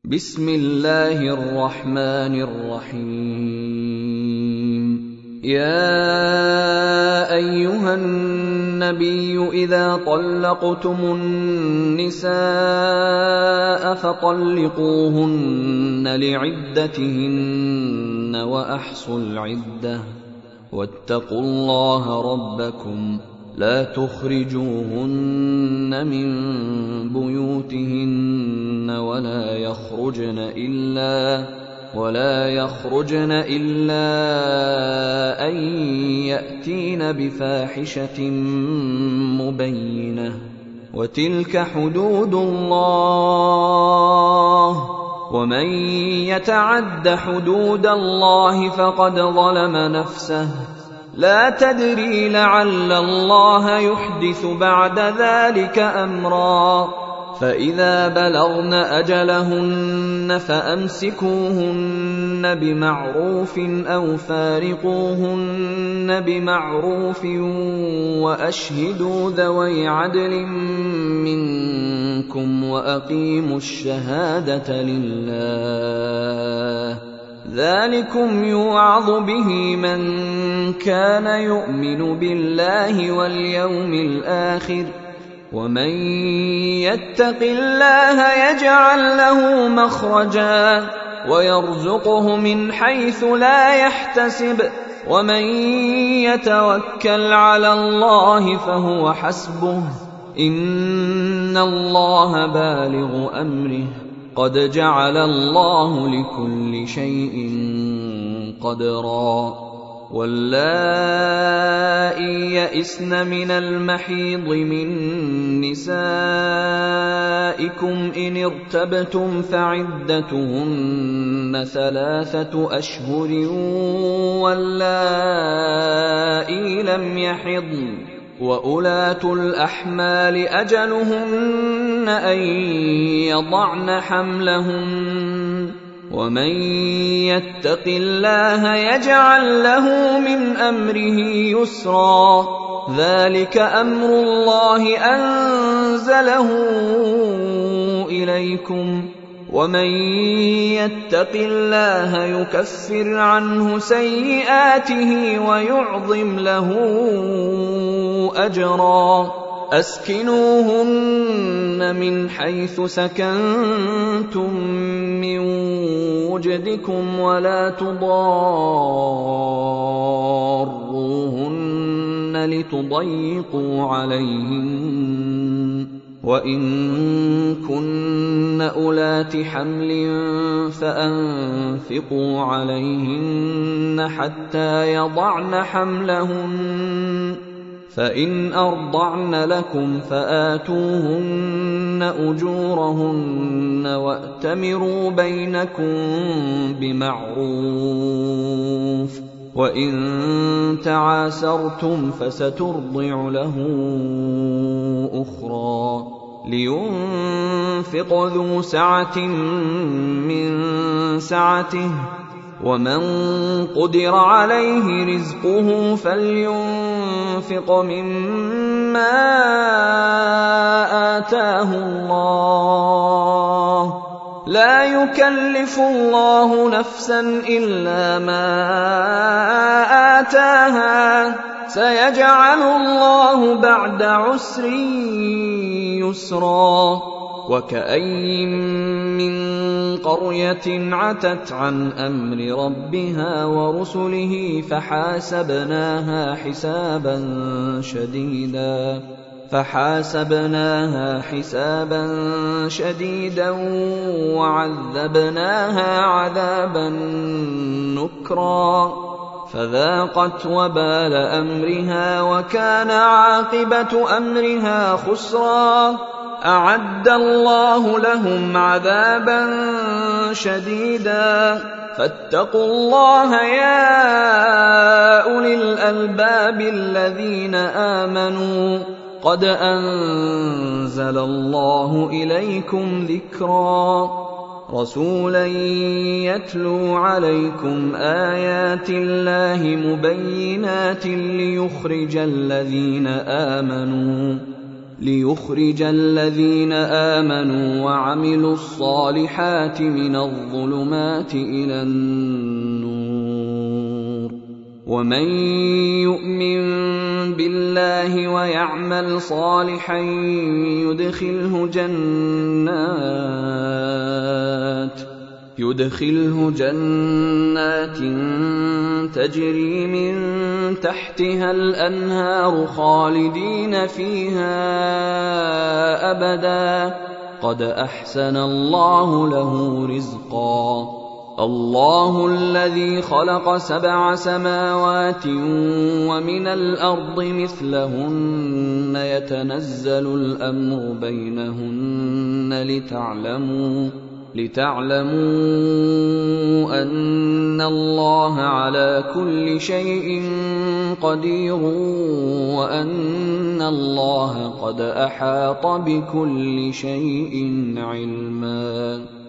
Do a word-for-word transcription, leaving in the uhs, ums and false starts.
بسم الله الرحمن الرحيم. يا أيها النبي إذا طلقتم النساء فطلقوهن لعدتهن وأحصوا العدة واتقوا الله ربكم لا تخرجوهن من بيوتهن ولا يخرجن إلا ولا يخرجن إلا أن يأتين بفاحشة مبينة وتلك حدود الله ومن يتعد حدود الله فقد ظلم نفسه لا تدري لعل الله يحدث بعد ذلك أمرا فإذا بلغن أجلهن فأمسكوهن بمعروف أو فارقوهن بمعروف وأشهدوا ذوي عدل منكم وأقيموا الشهادة لله ذلكم يوعظ به من كان يؤمن بالله واليوم الآخر ومن يتق الله يجعل له مخرجا ويرزقه من حيث لا يحتسب ومن يتوكل على الله فهو حسبه إن الله بالغ أمره قد جعل الله لكل شيء قدرا واللائي يئسن من المحيض من نسائكم إن ارتبتم فعدتهن ثلاثة أشهر واللائي لم يحضن وأولاة الأحمال أجلهن أن يضعن حملهن ومن يتق الله يجعل له من أمره يسرا ذلك أمر الله أنزله إليكم ومن يتق الله يكفر عنه سيئاته ويعظم له أجرا أسكنوهن من حيث سكنتم من وجدكم ولا تضاروهن لتضيقوا عليهن وإن كن أولات حمل فأنفقوا عليهن حتى يضعن حملهن فإن أرضعن لكم فآتوهن أجورهن وأتمروا بينكم بمعروف وإن تعاسرتم فسترضع له أخرى لينفق ذو سعة من سعته ومن قدر عليه رزقه فلينفق مما آتاه الله لا يكلف الله نفسا إلا ما آتاها سيجعل الله بعد عسر يسرا وكأين من قرية عتت عن أمر ربها ورسله فحاسبناها حسابا شديدا فحاسبناها حسابا شديدا وعذبناها عذابا نكرا فذاقت وبال أمرها وكان عاقبة أمرها خسرا أعد الله لهم عذابا شديدا فاتقوا الله يا أولي الألباب الذين آمنوا قد أنزل الله إليكم ذكرا رسولا يتلو عليكم آيات الله مبينات ليخرج الذين آمنوا ليخرج الذين آمنوا وعملوا الصالحات من الظلمات إلى النور. ومن يؤمن بالله ويعمل صالحا يدخله جنات يدخله جنات تجري من تحتها الأنهار خالدين فيها أبدا قد أحسن الله له رزقا. الله الذي خلق سبع سماوات ومن الأرض مثلهن يتنزل الأمر بينهن لتعلموا لتعلموا أن الله على كل شيء قدير وأن الله قد أحاط بكل شيء علما.